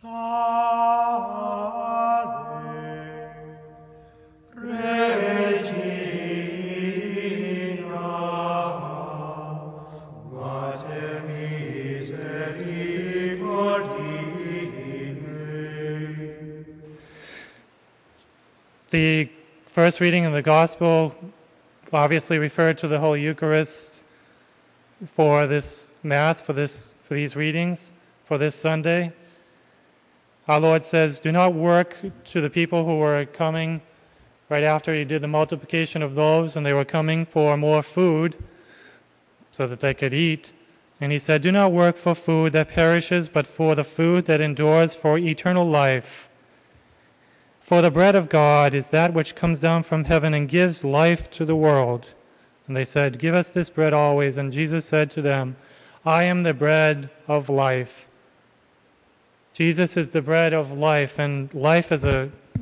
The first reading of the Gospel obviously referred to the Holy Eucharist for this Mass, for these readings, for this Sunday. Our Lord says, do not work to the people who were coming right after he did the multiplication of loaves, and they were coming for more food so that they could eat. And he said, do not work for food that perishes, but for the food that endures for eternal life. For the bread of God is that which comes down from heaven and gives life to the world. And they said, give us this bread always. And Jesus said to them, I am the bread of life. Jesus is the bread of life, and life is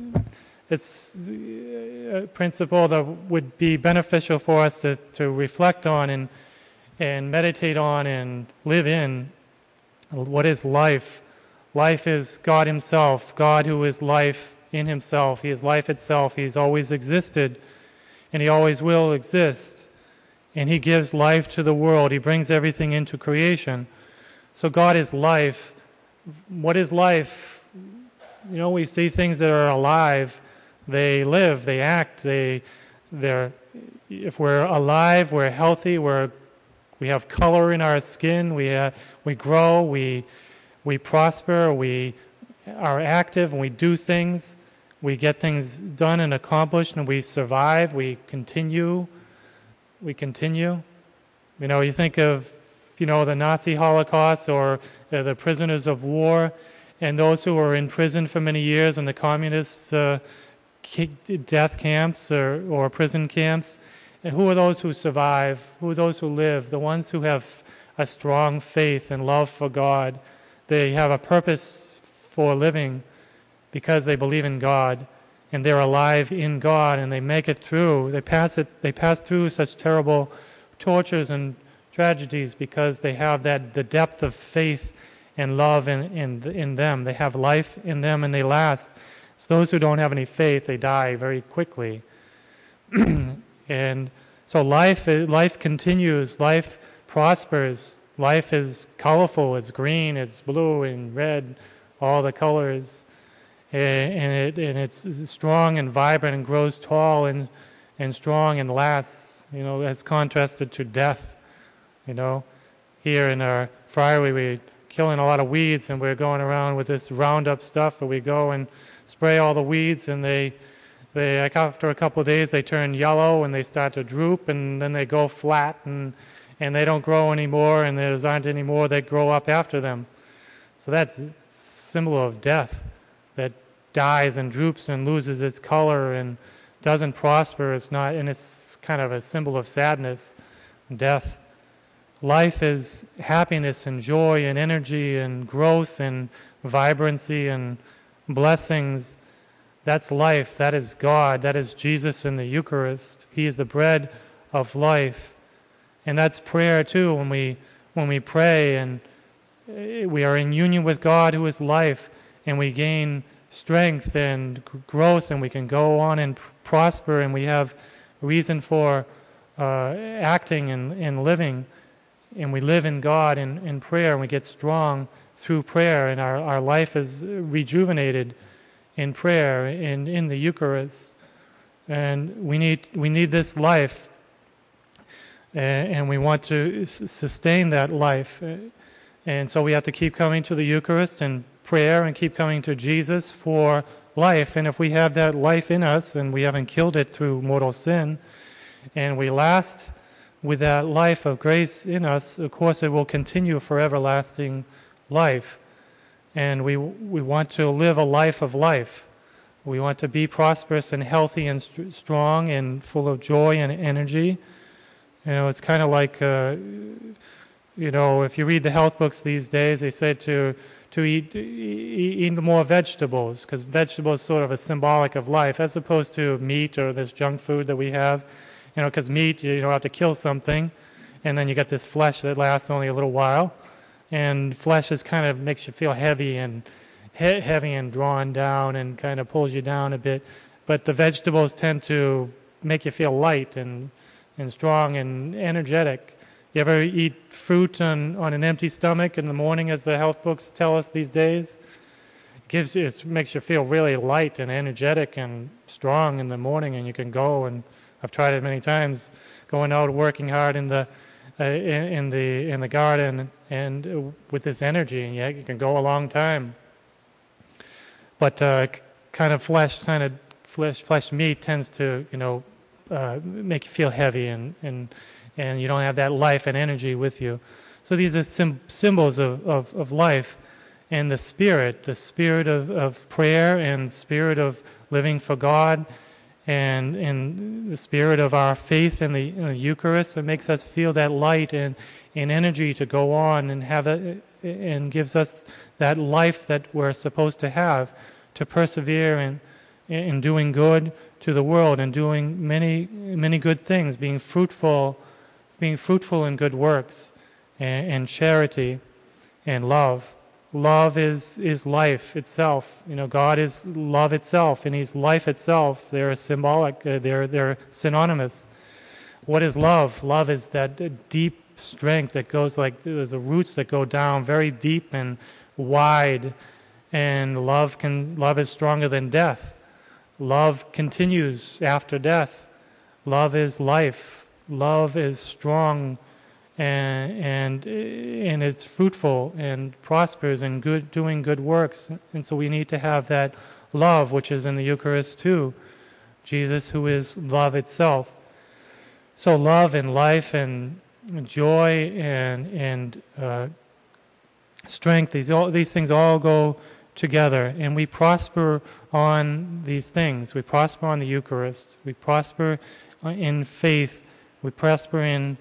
it's a principle that would be beneficial for us to reflect on and meditate on and live in. What is life? Life is God himself, God who is life in himself. He is life itself. He's always existed, and he always will exist. And he gives life to the world. He brings everything into creation. So God is life. What is life? You know, we see things that are alive. They live, they act, if we're alive, we're healthy, we have color in our skin, we grow, we prosper, we are active, and we do things. We get things done and accomplished, and we survive, we continue. You know, you think of, the Nazi Holocaust or the prisoners of war and those who were in prison for many years in the communist death camps or prison camps. And who are those who survive? Who are those who live? The ones who have a strong faith and love for God. They have a purpose for living because they believe in God, and they're alive in God, and they make it through. They pass through such terrible tortures and tragedies because they have the depth of faith and love in them. They have life in them, and they last. It's those who don't have any faith, they die very quickly. And so life continues, life prospers, life is colorful, it's green, it's blue and red, all the colors. And it's strong and vibrant and grows tall and strong and lasts, as contrasted to death. Here in our friary, we're killing a lot of weeds, and we're going around with this Roundup stuff, and we go and spray all the weeds, and they like after a couple of days they turn yellow and they start to droop, and then they go flat and they don't grow anymore, and there aren't any more that grow up after them. So that's a symbol of death, that dies and droops and loses its color and doesn't prosper. It's kind of a symbol of sadness, death. Life is happiness and joy and energy and growth and vibrancy and blessings. That's life. That is God. That is Jesus in the Eucharist. He is the bread of life. And that's prayer too. When we pray and we are in union with God who is life, and we gain strength and growth, and we can go on and prosper, and we have reason for acting and living, and we live in God in prayer, and we get strong through prayer, and our life is rejuvenated in prayer and in the Eucharist. And we need this life, and we want to sustain that life, and so we have to keep coming to the Eucharist and prayer, and keep coming to Jesus for life. And if we have that life in us and we haven't killed it through mortal sin, and we last with that life of grace in us, of course it will continue for everlasting life. And we want to live a life of life. We want to be prosperous and healthy and strong and full of joy and energy. It's kind of like, if you read the health books these days, they say to eat more vegetables, because vegetables is sort of a symbolic of life, as opposed to meat or this junk food that we have. Because meat, you have to kill something, and then you get this flesh that lasts only a little while, and flesh is kind of makes you feel heavy and heavy and drawn down and kind of pulls you down a bit. But the vegetables tend to make you feel light and strong and energetic. You ever eat fruit on an empty stomach in the morning, as the health books tell us these days? It makes you feel really light and energetic and strong in the morning, and you can go. And I've tried it many times, going out working hard in the garden and with this energy, and you can go a long time. But kind of flesh meat tends to make you feel heavy and you don't have that life and energy with you. So these are symbols of life. And the spirit of prayer and the spirit of living for God and the spirit of our faith in the Eucharist, it makes us feel that light and energy to go on and have it, and gives us that life that we're supposed to have, to persevere in doing good to the world and doing many good things, being fruitful in good works and charity and love. Love is life itself. God is love itself, and He's life itself. They're symbolic. They're synonymous. What is love? Love is that deep strength that goes like the roots that go down very deep and wide. And love is stronger than death. Love continues after death. Love is life. Love is strong. And it's fruitful and prospers and doing good works. And so we need to have that love, which is in the Eucharist too. Jesus, who is love itself. So love and life and joy and strength, these things all go together. And we prosper on these things. We prosper on the Eucharist. We prosper in faith. We prosper in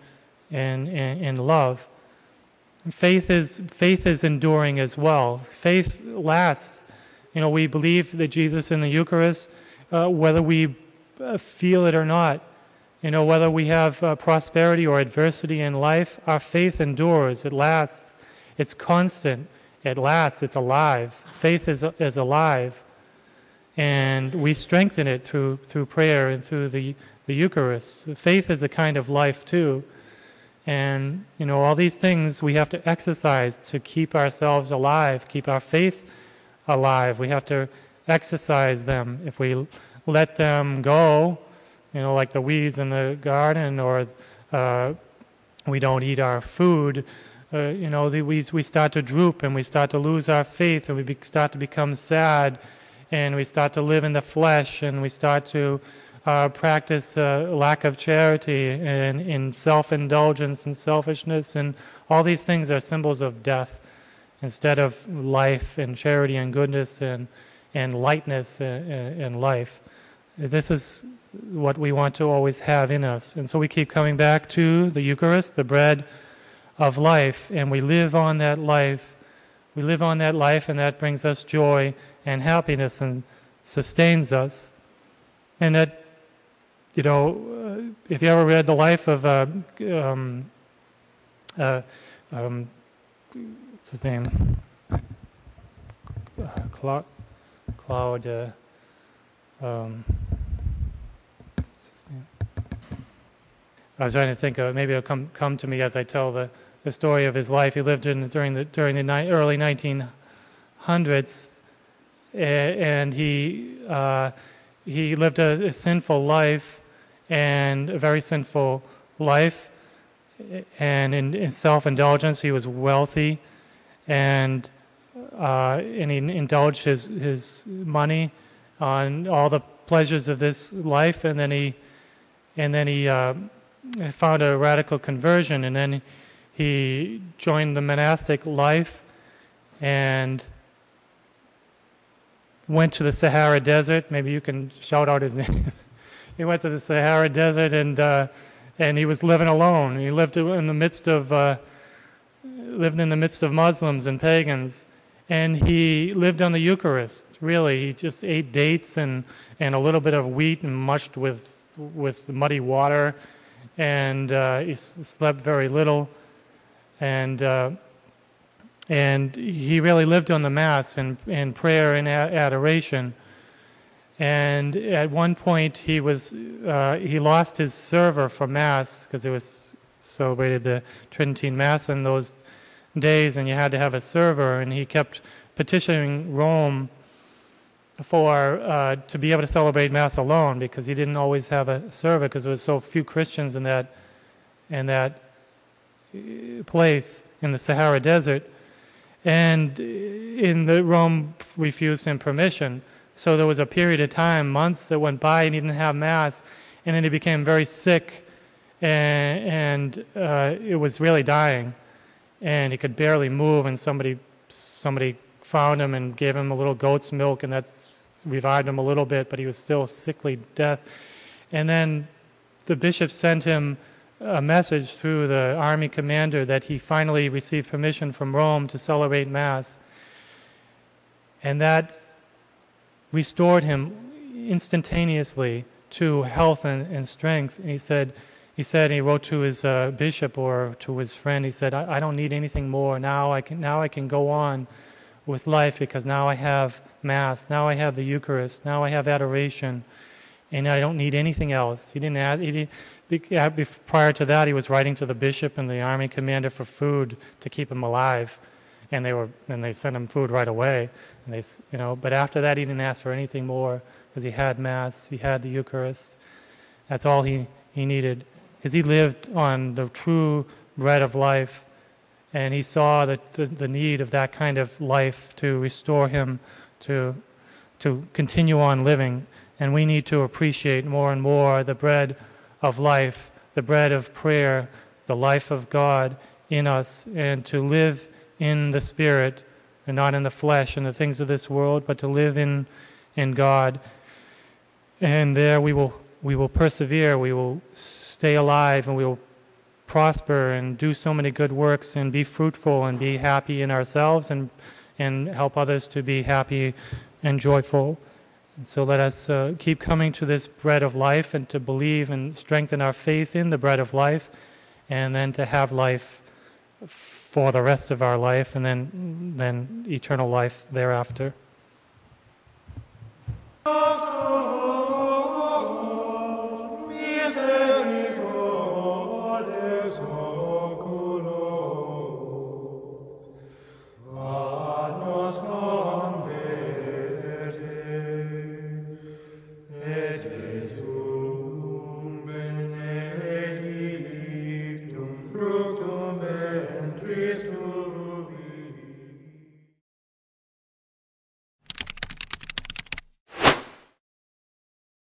love. Faith is enduring as well. Faith lasts. We believe that Jesus in the Eucharist, whether we feel it or not, whether we have prosperity or adversity in life, our faith endures. It lasts. It's constant. It lasts. It's alive. Faith is alive, and we strengthen it through prayer and through the Eucharist. Faith is a kind of life too. And, all these things we have to exercise to keep ourselves alive, keep our faith alive. We have to exercise them. If we let them go, like the weeds in the garden, or we don't eat our food, we start to droop and we start to lose our faith, and we start to become sad, and we start to live in the flesh, and we start to practice lack of charity and in self-indulgence and selfishness, and all these things are symbols of death instead of life and charity and goodness and lightness and life. This is what we want to always have in us. And so we keep coming back to the Eucharist, the bread of life, and we live on that life. We live on that life, and that brings us joy and happiness and sustains us. And that, if you ever read the life of, what's his name? Claude, what's his name? I was trying to think of it. Maybe it'll come to me as I tell the story of his life. He lived during the early 1900s, and he lived a sinful life, and a very sinful life, and in self-indulgence. He was wealthy, and he indulged his money on all the pleasures of this life, and then he found a radical conversion, and then he joined the monastic life and went to the Sahara Desert. Maybe you can shout out his name. He went to the Sahara Desert, and he was living alone. He lived in the midst of Muslims and pagans, and he lived on the Eucharist. Really, he just ate dates and a little bit of wheat and mushed with muddy water, and he slept very little, and And he really lived on the Mass and prayer and adoration. And at one point he lost his server for Mass because it was celebrated the Tridentine Mass in those days, and you had to have a server, and he kept petitioning Rome to be able to celebrate Mass alone, because he didn't always have a server because there was so few Christians in that place in the Sahara Desert, and Rome refused him permission. So there was a period of time, months that went by, and he didn't have Mass, and then he became very sick, and it was really dying, and he could barely move, and somebody found him and gave him a little goat's milk, and that's revived him a little bit, but he was still sickly death. And then the bishop sent him a message through the army commander that he finally received permission from Rome to celebrate Mass. And that restored him instantaneously to health and strength. And he wrote to his bishop or to his friend, he said, I don't need anything more. Now I can go on with life, because now I have Mass, now I have the Eucharist, now I have adoration, and I don't need anything else. Prior to that, he was writing to the bishop and the army commander for food to keep him alive, and they sent him food right away. And but after that, he didn't ask for anything more, because he had Mass, he had the Eucharist. That's all he needed, because he lived on the true bread of life. And he saw the need of that kind of life to restore him to continue on living. And we need to appreciate more and more the bread of life, the bread of prayer, the life of God in us, and to live in the Spirit and not in the flesh and the things of this world, but to live in God. And there we will persevere, we will stay alive, and we will prosper and do so many good works and be fruitful and be happy in ourselves and help others to be happy and joyful. And so let us keep coming to this bread of life, and to believe and strengthen our faith in the bread of life, and then to have life for the rest of our life, and then eternal life thereafter.